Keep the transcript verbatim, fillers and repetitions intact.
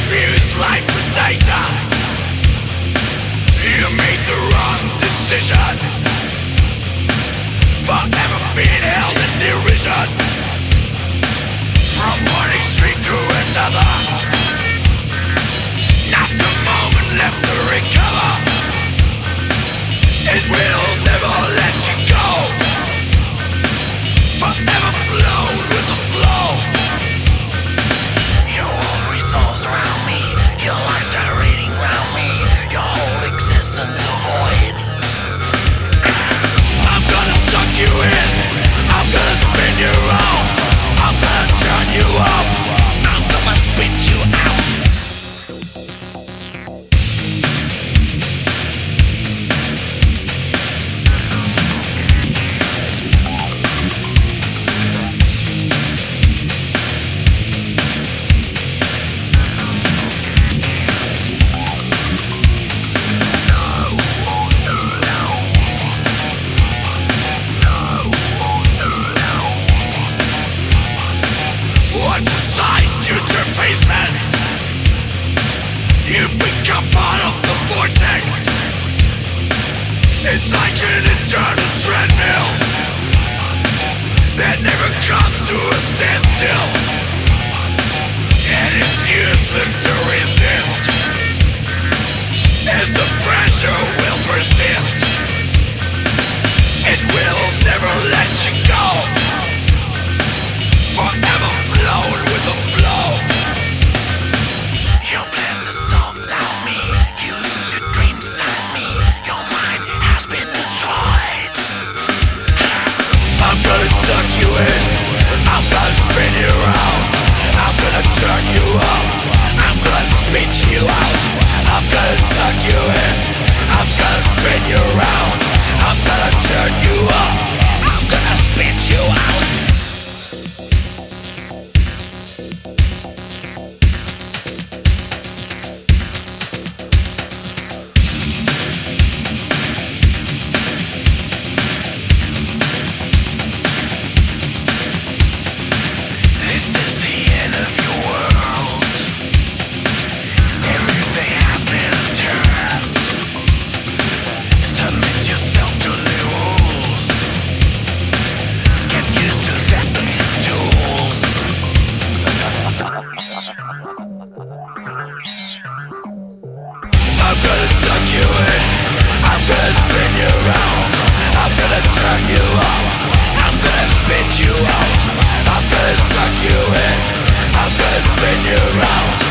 confuse life with data. You made the wrong decision, forever being held in derision. From one extreme to another, not a moment left to recover. It will never let you go, forever flow with the flow. Your world resolves around me, your life's gyrating around me, your whole existence a void. I'm gonna suck you in, I'm gonna spin you round, I'm gonna turn you up, I'm gonna spit you out. What's inside you turn faceless. You become part of the vortex. It's like an eternal treadmill that never comes to a standstill, and it's useless to resist, as the pressure will persist. It will never let you go, forever flowing with the flow. Your plans dissolve without me, you lose your dreams inside me, your mind has been destroyed. I'm gonna suck you in, I'm gonna spin you around, I'm gonna turn you up, I'm gonna spit you out. I'm gonna suck you in, I'm gonna spin you around, I'm gonna turn you up, I'm gonna spit you out. This is the end of your world. Everything has been turned. Submit yourself to the rules. Get used to setting tools. I'm gonna suck you in, I'm gonna spin you around, I'm gonna turn you up, I'm gonna spit you out. I'm gonna suck you in, I'm gonna spin you around,